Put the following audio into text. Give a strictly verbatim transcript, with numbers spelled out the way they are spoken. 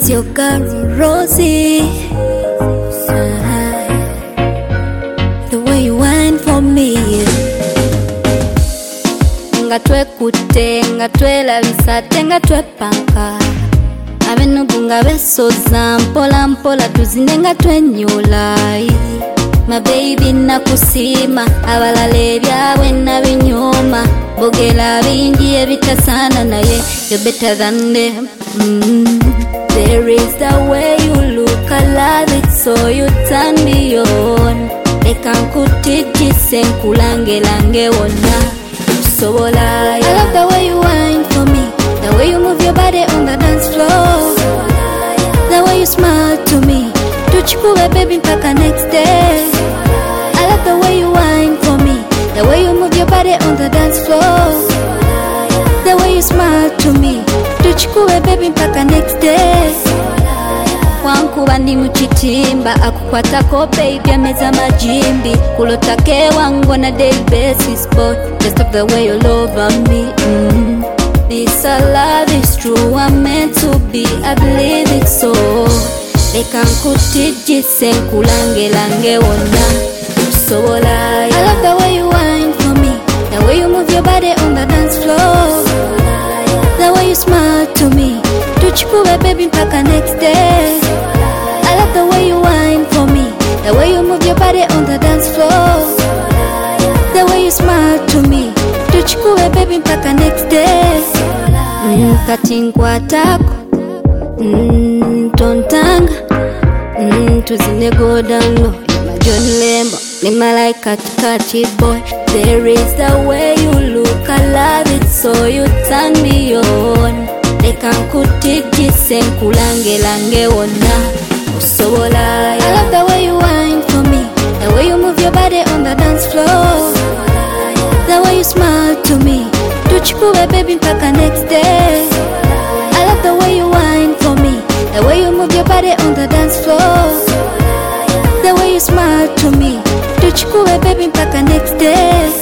your girl Rosie. The way you whine for me. Nga twekutte, nga twelabisa, nga twepanka. Abenugu nga besoza mpola mpola tuzine nga twenyula. My baby nakusima, abalala ebyabwe nabinyoma. Bogela bingi ebitasana naye, you're better than them. mm. There is the way you look, I love it, so you turn me on. Eka nkutijise nkulange lange wonna sobola. I love the way you whine for me, the way you move your body on the dance floor, the way you smile to me. Tuchikube baby mpaka next day. I love the way you whine for me, the way you move your body on the dance floor, the way you smile to me. Tuchikube baby mpaka next day. Wankuba ndi muchitimba, akukwatako baby ameza majimbi. Kulotake wangu na daily basis boy, just of the way you love me. mm. This our love is true, I'm meant to be, I believe it so. Leka nkutijise nkulange lange wonna sobola. I love the way you whine for me, the way you move your body on the dance floor, the way you smile to me. Tuchikube baby mpaka next day. I love the way you whine for me, the way you move your body on the dance floor, the way you smile to me. Tuchikube baby mpaka next day. mm, Kati nkwatako, mm, tontanga, mm, tuzine go down low. You're my John Lembo, ni malaika kati boy. There is the way you look, I love it, so you turn me on. Leka nkutijise nkulange lange wonna sobola. I love the way you whine for me, the way you move your body on the dance floor, the way you smile to me. Tuchikube baby mpaka next day. I love the way you whine for me, the way you move your body on the dance floor, the way you smile to me. Tuchikube baby mpaka next day.